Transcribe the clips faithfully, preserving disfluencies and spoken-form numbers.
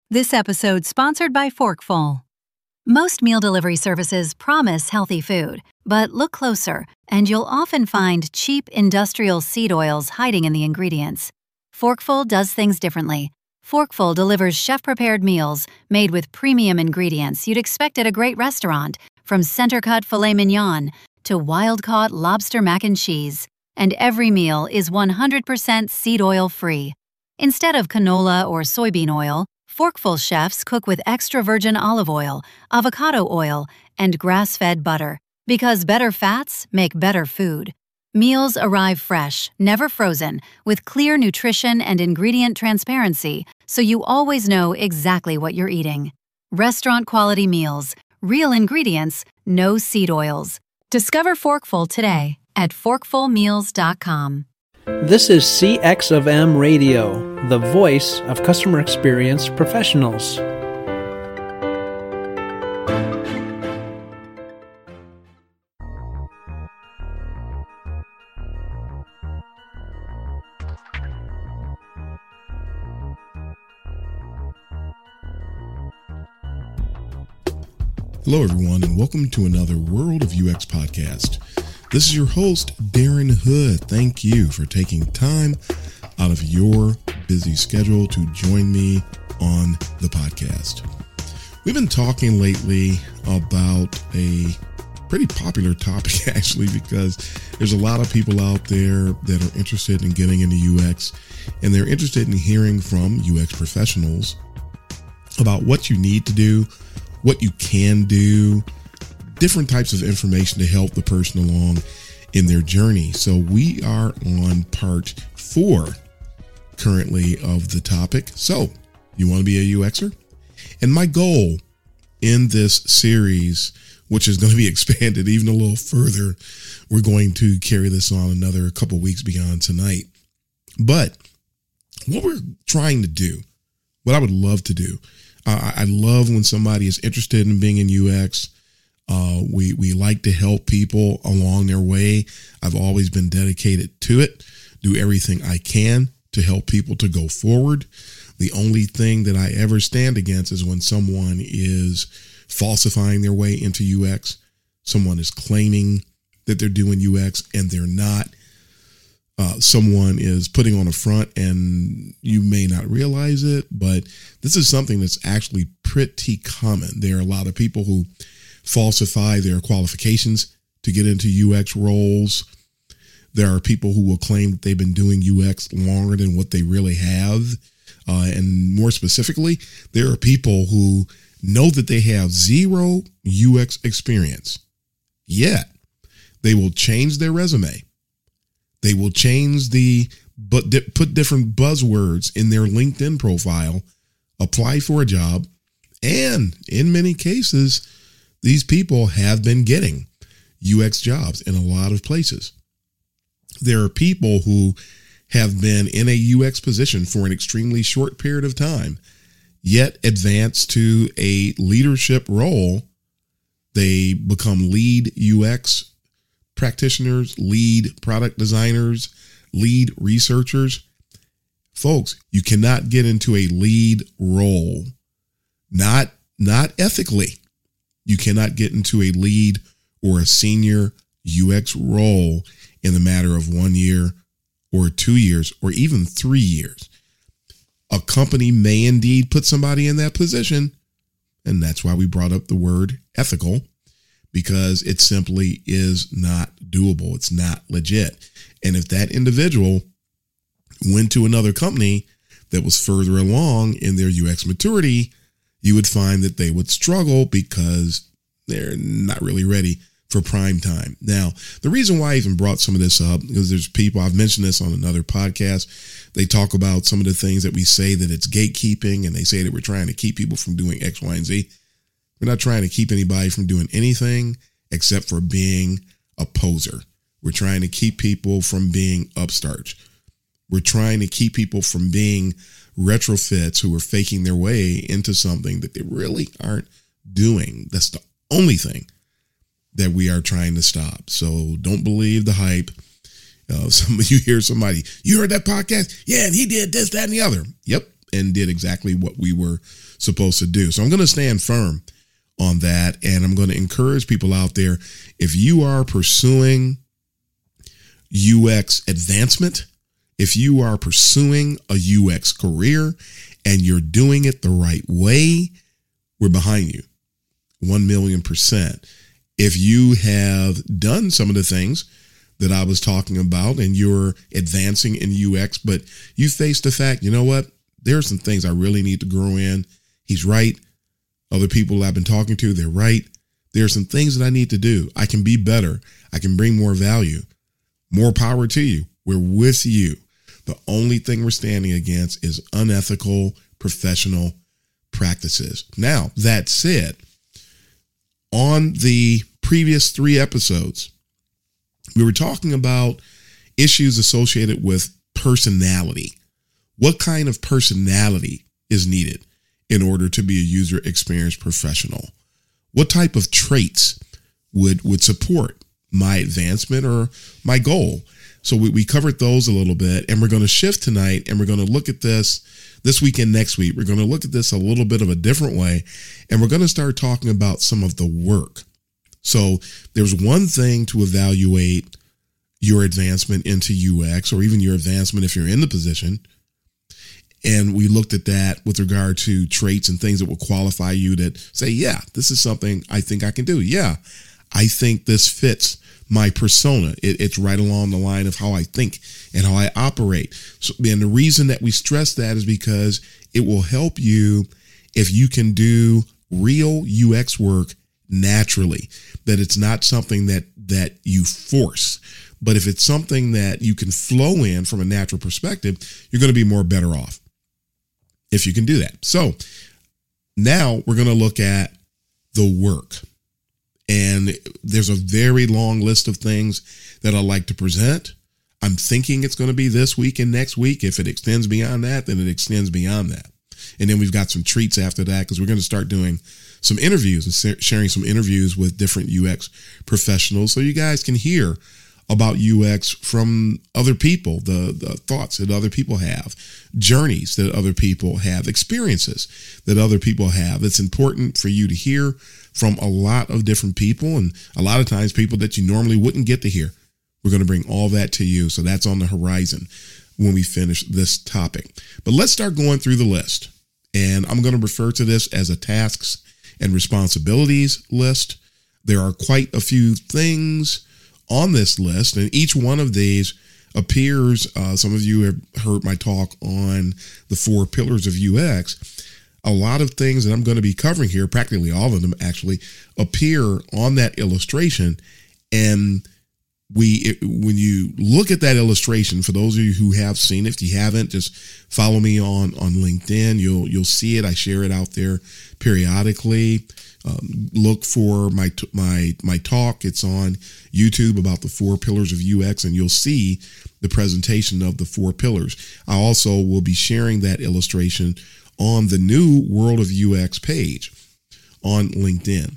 This episode sponsored by Forkful. Most meal delivery services promise healthy food, but look closer and you'll often find cheap industrial seed oils hiding in the ingredients. Forkful does things differently. Forkful delivers chef-prepared meals made with premium ingredients you'd expect at a great restaurant, from center-cut filet mignon to wild-caught lobster mac and cheese. And every meal is one hundred percent seed oil free. Instead of canola or soybean oil, Forkful chefs cook with extra virgin olive oil, avocado oil, and grass-fed butter, because better fats make better food. Meals arrive fresh, never frozen, with clear nutrition and ingredient transparency, so you always know exactly what you're eating. Restaurant-quality meals, real ingredients, no seed oils. Discover Forkful today at forkful meals dot com. This is C X of M Radio, the voice of customer experience professionals. Hello, everyone, and welcome to another World of U X podcast. This is your host, Darren Hood. Thank you for taking time out of your busy schedule to join me on the podcast. We've been talking lately about a pretty popular topic, actually, because there's a lot of people out there that are interested in getting into U X, and they're interested in hearing from U X professionals about what you need to do, what you can do, different types of information to help the person along in their journey. So we are on part four currently of the topic. So you want to be a U Xer? And my goal in this series, which is going to be expanded even a little further, we're going to carry this on another couple weeks beyond tonight. But what we're trying to do, what I would love to do, uh, I love when somebody is interested in being in U X. Uh, we, we like to help people along their way. I've always been dedicated to it, do everything I can to help people to go forward. The only thing that I ever stand against is when someone is falsifying their way into U X. Someone is claiming that they're doing U X and they're not. Uh, someone is putting on a front and you may not realize it, but this is something that's actually pretty common. There are a lot of people who falsify their qualifications to get into U X roles. There are people who will claim that they've been doing U X longer than what they really have. Uh, and more specifically, there are people who know that they have zero U X experience, yet they will change their resume. They will change the, but di- put different buzzwords in their LinkedIn profile, apply for a job, and in many cases, these people have been getting U X jobs in a lot of places. There are people who have been in a U X position for an extremely short period of time, yet advance to a leadership role. They become lead U X practitioners, lead product designers, lead researchers. Folks, you cannot get into a lead role, not, not ethically. You cannot get into a lead or a senior U X role in the matter of one year or two years or even three years. A company may indeed put somebody in that position, and that's why we brought up the word ethical, because it simply is not doable. It's not legit. And if that individual went to another company that was further along in their U X maturity, you would find that they would struggle because they're not really ready for prime time. Now, the reason why I even brought some of this up, because there's people, I've mentioned this on another podcast, they talk about some of the things that we say that it's gatekeeping, and they say that we're trying to keep people from doing X, Y, and Z. We're not trying to keep anybody from doing anything except for being a poser. We're trying to keep people from being upstarts. We're trying to keep people from being retrofits who are faking their way into something that they really aren't doing. That's the only thing that we are trying to stop. So don't believe the hype. Uh, some you hear somebody, you heard that podcast? Yeah, and he did this, that, and the other. Yep, and did exactly what we were supposed to do. So I'm going to stand firm on that. And I'm going to encourage people out there, if you are pursuing U X advancement, if you are pursuing a U X career and you're doing it the right way, we're behind you. One million percent. If you have done some of the things that I was talking about and you're advancing in U X, but you face the fact, you know what? There are some things I really need to grow in. He's right. Other people I've been talking to, they're right. There are some things that I need to do. I can be better. I can bring more value. More power to you. We're with you. The only thing we're standing against is unethical professional practices. Now, that said, on the previous three episodes, we were talking about issues associated with personality. What kind of personality is needed in order to be a user experience professional? What type of traits would, would support my advancement or my goal? So we, we covered those a little bit, and we're going to shift tonight, and we're going to look at this this weekend, next week. We're going to look at this a little bit of a different way, and we're going to start talking about some of the work. So there's one thing to evaluate your advancement into U X, or even your advancement if you're in the position. And we looked at that with regard to traits and things that will qualify you that say, yeah, this is something I think I can do. Yeah, I think this fits my persona. It, it's right along the line of how I think and how I operate. So, and the reason that we stress that is because it will help you if you can do real U X work naturally, that it's not something that, that you force. But if it's something that you can flow in from a natural perspective, you're going to be more better off if you can do that. So now we're going to look at the work. And there's a very long list of things that I like to present. I'm thinking it's going to be this week and next week. If it extends beyond that, then it extends beyond that. And then we've got some treats after that, because we're going to start doing some interviews and sharing some interviews with different U X professionals, so you guys can hear about U X from other people, the, the thoughts that other people have, journeys that other people have, experiences that other people have. It's important for you to hear from a lot of different people, and a lot of times people that you normally wouldn't get to hear. We're going to bring all that to you. So that's on the horizon when we finish this topic. But let's start going through the list. And I'm going to refer to this as a tasks and responsibilities list. There are quite a few things on this list, and each one of these appears, uh, some of you have heard my talk on the four pillars of U X. A lot of things that I'm going to be covering here, practically all of them actually, appear on that illustration. And we, it, when you look at that illustration, for those of you who have seen it, if you haven't, just follow me on, on LinkedIn. You'll, you'll see it. I share it out there periodically. Um, look for my, my, my talk. It's on YouTube about the four pillars of U X, and you'll see the presentation of the four pillars. I also will be sharing that illustration on the new World of U X page on LinkedIn.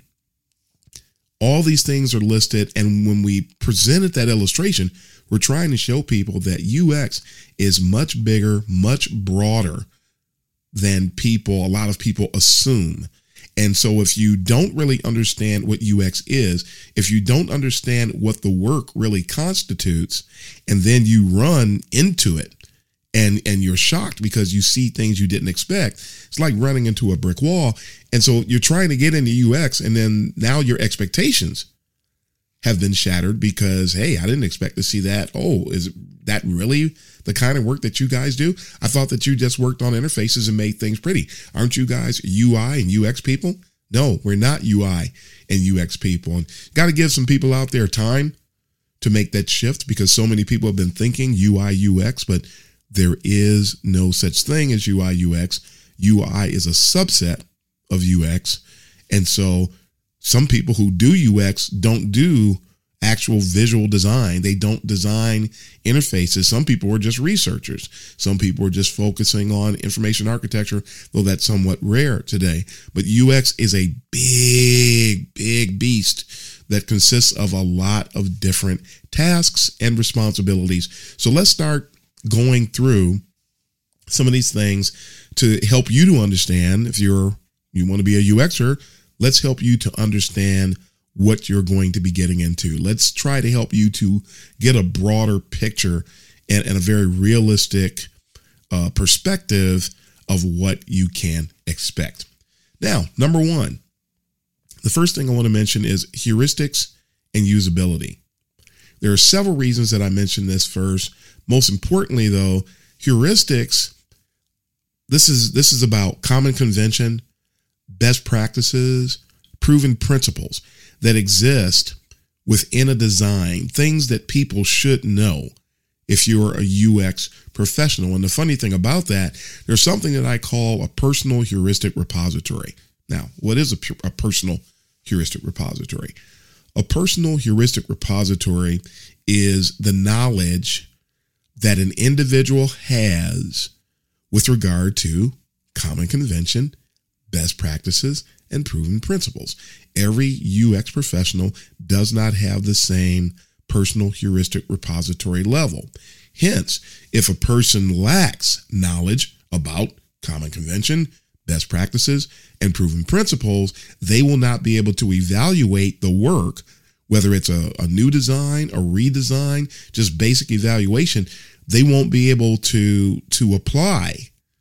All these things are listed, and when we presented that illustration, we're trying to show people that U X is much bigger, much broader than people, a lot of people assume. And so if you don't really understand what U X is, if you don't understand what the work really constitutes, and then you run into it, and and you're shocked because you see things you didn't expect, it's like running into a brick wall. And so you're trying to get into U X, and then now your expectations have been shattered because, hey, I didn't expect to see that. Oh, is that really the kind of work that you guys do? I thought that you just worked on interfaces and made things pretty. Aren't you guys U I and U X people? No, we're not U I and U X people. And got to give some people out there time to make that shift, because so many people have been thinking U I, U X, but there is no such thing as U I, U X. U I is a subset of U X. And so some people who do U X don't do actual visual design. They don't design interfaces. Some people are just researchers. Some people are just focusing on information architecture, though that's somewhat rare today. But U X is a big, big beast that consists of a lot of different tasks and responsibilities. So let's start going through some of these things to help you to understand, if you're you want to be a U Xer, let's help you to understand what you're going to be getting into. Let's try to help you to get a broader picture and, and a very realistic uh, perspective of what you can expect. Now, number one, the first thing I want to mention is heuristics and usability. There are several reasons that I mentioned this first. Most importantly, though, heuristics, this is this is about common convention, best practices, proven principles that exist within a design, things that people should know if you're a U X professional. And the funny thing about that, there's something that I call a personal heuristic repository. Now, what is a, a personal heuristic repository? A personal heuristic repository is the knowledge that an individual has with regard to common convention, best practices, and proven principles. Every U X professional does not have the same personal heuristic repository level. Hence, if a person lacks knowledge about common convention, best practices, and proven principles, they will not be able to evaluate the work, whether it's a, a new design, a redesign, just basic evaluation. They won't be able to, to apply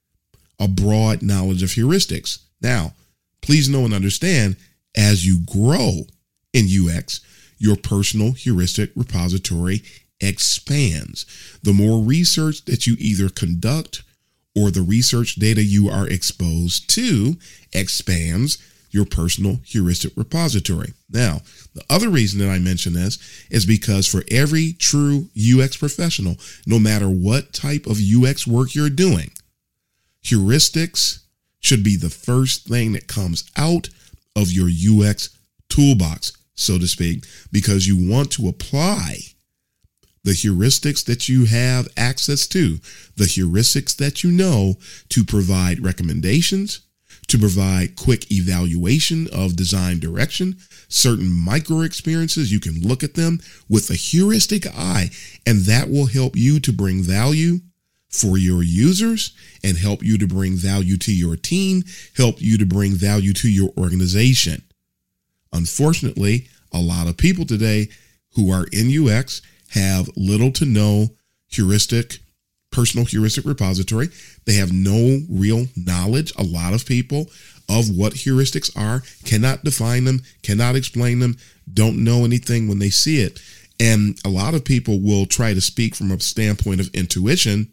a broad knowledge of heuristics. Now, please know and understand, as you grow in U X, your personal heuristic repository expands. The more research that you either conduct or the research data you are exposed to expands your personal heuristic repository. Now, the other reason that I mention this is because for every true U X professional, no matter what type of U X work you're doing, heuristics should be the first thing that comes out of your U X toolbox, so to speak, because you want to apply the heuristics that you have access to, the heuristics that you know, to provide recommendations, to provide quick evaluation of design direction, certain micro experiences. You can look at them with a heuristic eye, and that will help you to bring value for your users and help you to bring value to your team, help you to bring value to your organization. Unfortunately, a lot of people today who are in U X have little to no heuristic, personal heuristic repository. They have no real knowledge, a lot of people, of what heuristics are, cannot define them, cannot explain them, don't know anything when they see it. And a lot of people will try to speak from a standpoint of intuition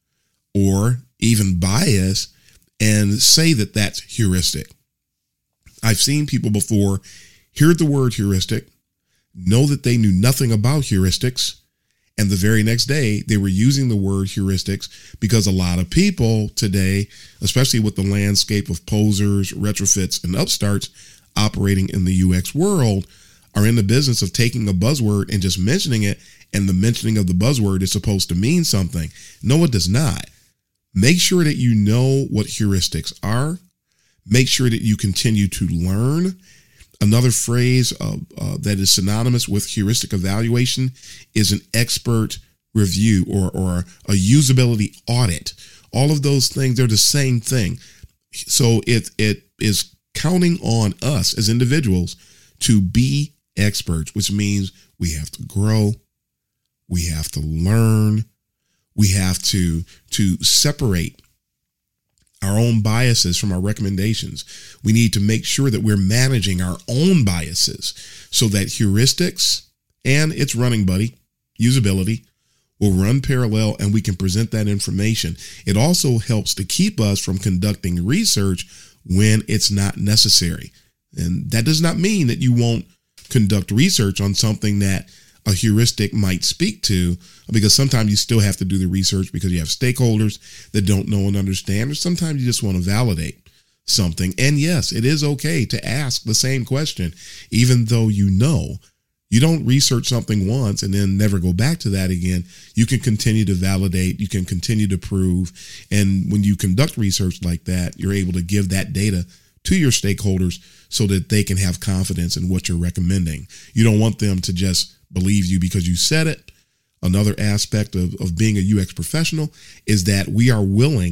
or even bias and say that that's heuristic. I've seen people before hear the word heuristic, know that they knew nothing about heuristics, and the very next day they were using the word heuristics because a lot of people today, especially with the landscape of posers, retrofits, and upstarts operating in the U X world, are in the business of taking a buzzword and just mentioning it, and the mentioning of the buzzword is supposed to mean something. No, it does not. Make sure that you know what heuristics are. Make sure that you continue to learn. Another phrase uh, uh, that is synonymous with heuristic evaluation is an expert review or, or a usability audit. All of those things, they're the same thing. So it it is counting on us as individuals to be experts, which means we have to grow, we have to learn, we have to, to separate our own biases from our recommendations. We need to make sure that we're managing our own biases so that heuristics and its running buddy, usability, will run parallel and we can present that information. It also helps to keep us from conducting research when it's not necessary. And that does not mean that you won't conduct research on something that a heuristic might speak to, because sometimes you still have to do the research because you have stakeholders that don't know and understand, or sometimes you just want to validate something. And yes, it is okay to ask the same question, even though you know. You don't research something once and then never go back to that again. You can continue to validate, you can continue to prove. And when you conduct research like that, you're able to give that data to your stakeholders so that they can have confidence in what you're recommending. You don't want them to just believe you because you said it. Another aspect of, of being a U X professional is that we are willing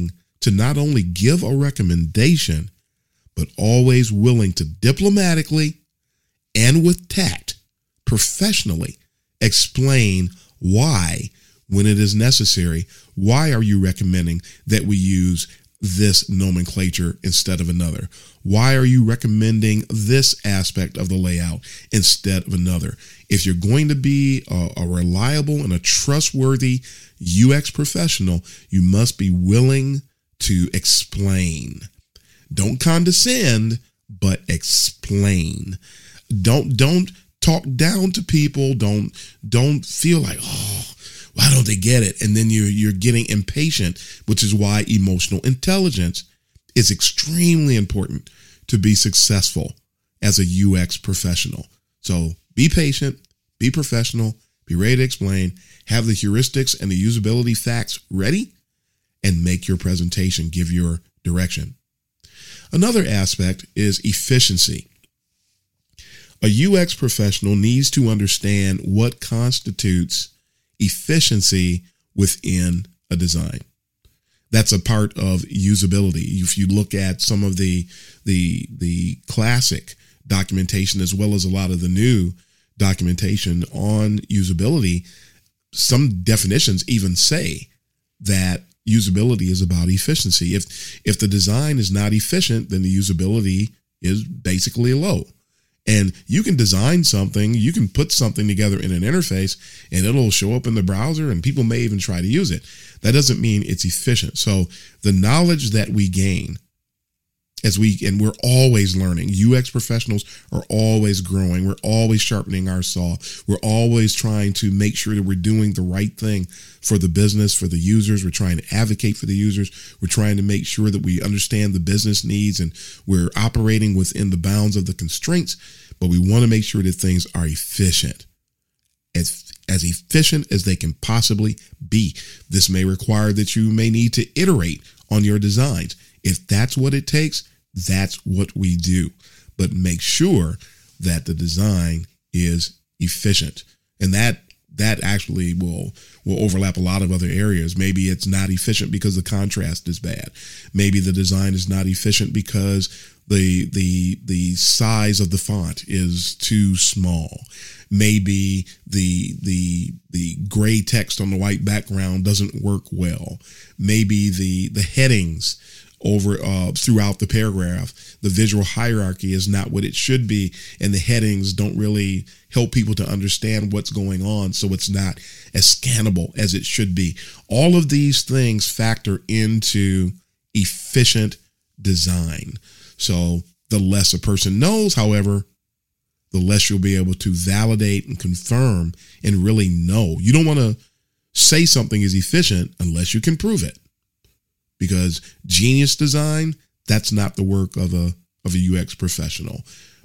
to not only give a recommendation, but always willing to diplomatically and with tact, professionally explain why, when it is necessary, why are you recommending that we use this nomenclature instead of another? Why are you recommending this aspect of the layout instead of another? If you're going to be a, a reliable and a trustworthy U X professional, you must be willing to explain. Don't condescend, but explain. Don't don't talk down to people. Don't don't feel like, oh, why don't they get it? And then you're you're getting impatient, which is why emotional intelligence is extremely important to be successful as a U X professional. So be patient, be professional, be ready to explain, have the heuristics and the usability facts ready, and make your presentation give your direction. Another aspect is efficiency. A U X professional needs to understand what constitutes efficiency within a design. That's a part of usability. If you look at some of the the the classic documentation as well as a lot of the new documentation on usability, some definitions even say that usability is about efficiency. If if the design is not efficient, then the usability is basically low. And you can design something, you can put something together in an interface, and it'll show up in the browser, and people may even try to use it. That doesn't mean it's efficient. So the knowledge that we gain as we, and we're always learning. U X professionals are always growing. We're always sharpening our saw. We're always trying to make sure that we're doing the right thing for the business, for the users. We're trying to advocate for the users. We're trying to make sure that we understand the business needs and we're operating within the bounds of the constraints, but we want to make sure that things are efficient. As, as efficient as they can possibly be. This may require that you may need to iterate on your designs. If that's what it takes, that's what we do. But make sure that the design is efficient. And that that actually will will overlap a lot of other areas. Maybe it's not efficient because the contrast is bad. Maybe the design is not efficient because the the the size of the font is too small. Maybe the the the gray text on the white background doesn't work well. Maybe the the headings over uh, throughout the paragraph, the visual hierarchy is not what it should be, and the headings don't really help people to understand what's going on, so it's not as scannable as it should be. All of these things factor into efficient design. So the less a person knows, however, the less you'll be able to validate and confirm and really know. You don't want to say something is efficient unless you can prove it. Because genius design, that's not the work of a of a U X professional.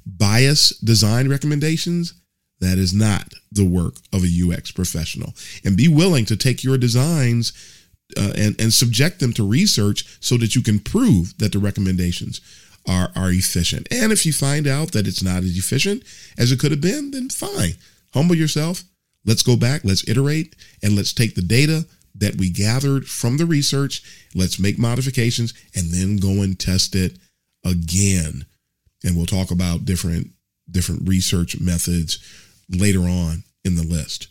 Bias design recommendations, that is not the work of a U X professional. And be willing to take your designs uh, and, and subject them to research so that you can prove that the recommendations are, are efficient. And if you find out that it's not as efficient as it could have been, then fine. Humble yourself. Let's go back. Let's iterate. And let's take the data that we gathered from the research, let's make modifications, and then go and test it again. And we'll talk about different, different research methods later on in the list.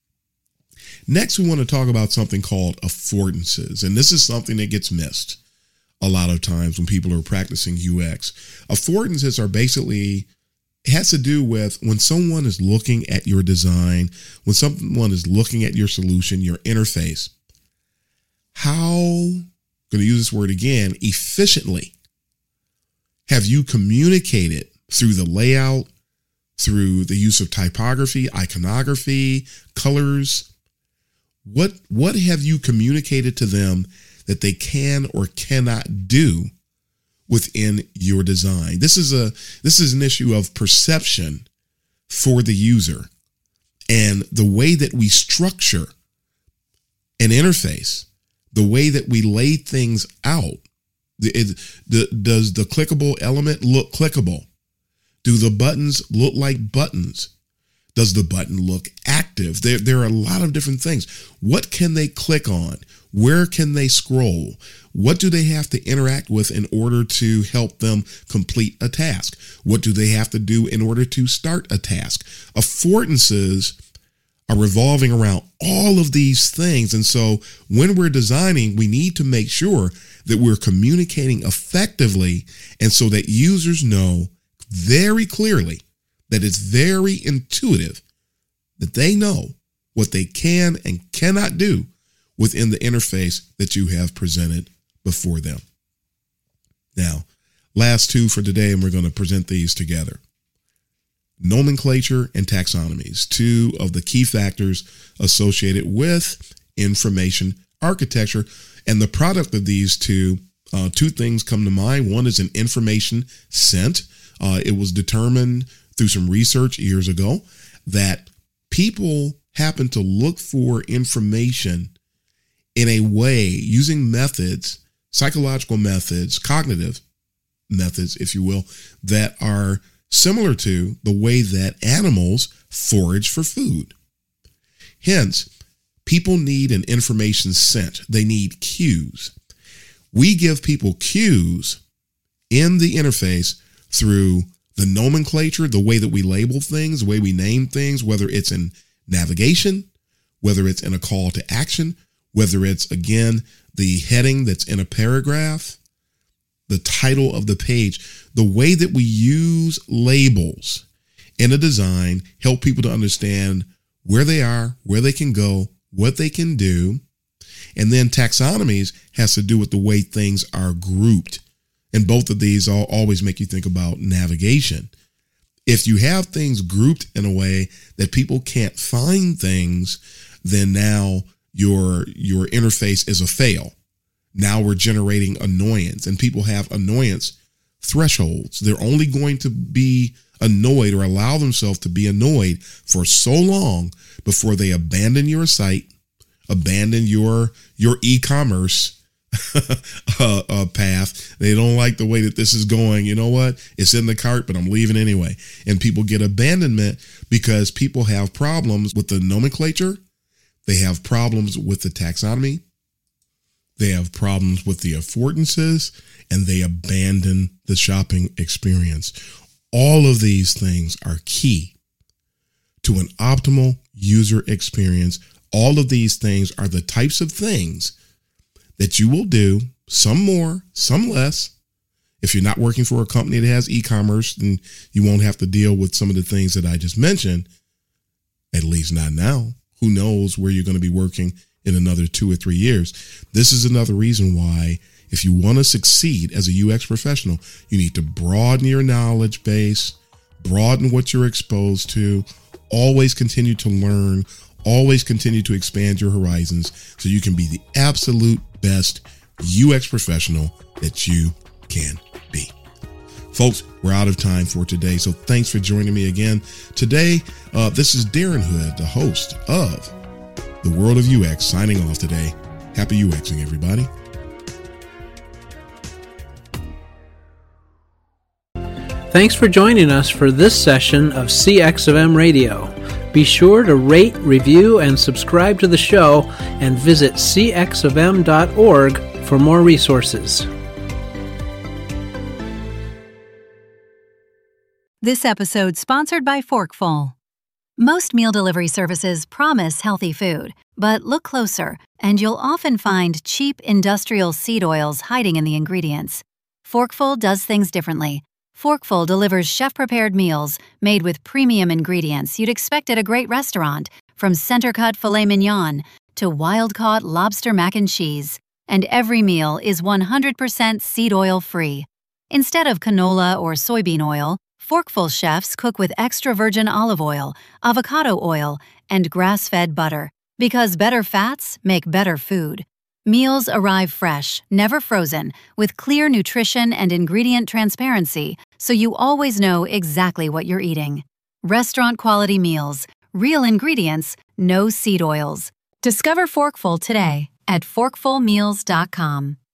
Next, we want to talk about something called affordances. And this is something that gets missed a lot of times when people are practicing U X. Affordances are basically, it has to do with when someone is looking at your design, when someone is looking at your solution, your interface, how, I'm going to use this word again, efficiently have you communicated through the layout, through the use of typography, iconography, colors? What, what have you communicated to them that they can or cannot do within your design? This is a, this is an issue of perception for the user, and the way that we structure an interface, the way that we lay things out. The, it, the, does the clickable element look clickable? Do the buttons look like buttons? Does the button look active? There, there are a lot of different things. What can they click on? Where can they scroll? What do they have to interact with in order to help them complete a task? What do they have to do in order to start a task? Affordances are revolving around all of these things. And so when we're designing, we need to make sure that we're communicating effectively, and so that users know very clearly that it's very intuitive, that they know what they can and cannot do within the interface that you have presented before them. Now, last two for today, and we're going to present these together. Nomenclature and taxonomies, two of the key factors associated with information architecture. And the product of these two, uh, two things come to mind. One is an information scent. Uh, it was determined through some research years ago that people happen to look for information in a way using methods, psychological methods, cognitive methods, if you will, that are similar to the way that animals forage for food. Hence, people need an information scent. They need cues. We give people cues in the interface through the nomenclature, the way that we label things, the way we name things, whether it's in navigation, whether it's in a call to action, whether it's, again, the heading that's in a paragraph, the title of the page. The way that we use labels in a design help people to understand where they are, where they can go, what they can do. And then taxonomies has to do with the way things are grouped. And both of these all always make you think about navigation. If you have things grouped in a way that people can't find things, then now your, your interface is a fail. Now we're generating annoyance, and people have annoyance thresholds. They're only going to be annoyed or allow themselves to be annoyed for so long before they abandon your site, abandon your, your e-commerce uh, uh, path. They don't like the way that this is going. You know what? It's in the cart, but I'm leaving anyway. And people get abandonment because people have problems with the nomenclature. They have problems with the taxonomy. They have problems with the affordances, and they abandon the shopping experience. All of these things are key to an optimal user experience. All of these things are the types of things that you will do, some more, some less. If you're not working for a company that has e-commerce, then you won't have to deal with some of the things that I just mentioned, at least not now. Who knows where you're going to be working in another two or three years. This is another reason why, if you want to succeed as a U X professional, you need to broaden your knowledge base, broaden what you're exposed to, always continue to learn, always continue to expand your horizons so you can be the absolute best U X professional that you can be. Folks, we're out of time for today, so thanks for joining me again. Today, uh, this is Darren Hood, the host of The World of U X, signing off today. Happy UXing, everybody. Thanks for joining us for this session of C X of M Radio. Be sure to rate, review, and subscribe to the show, and visit c x of m dot org for more resources. This episode sponsored by Forkful. Most meal delivery services promise healthy food, but look closer, and you'll often find cheap industrial seed oils hiding in the ingredients. Forkful does things differently. Forkful delivers chef-prepared meals made with premium ingredients you'd expect at a great restaurant, from center-cut filet mignon to wild-caught lobster mac and cheese. And every meal is one hundred percent seed oil-free. Instead of canola or soybean oil, Forkful chefs cook with extra virgin olive oil, avocado oil, and grass-fed butter, because better fats make better food. Meals arrive fresh, never frozen, with clear nutrition and ingredient transparency, so you always know exactly what you're eating. Restaurant-quality meals, real ingredients, no seed oils. Discover Forkful today at forkful meals dot com.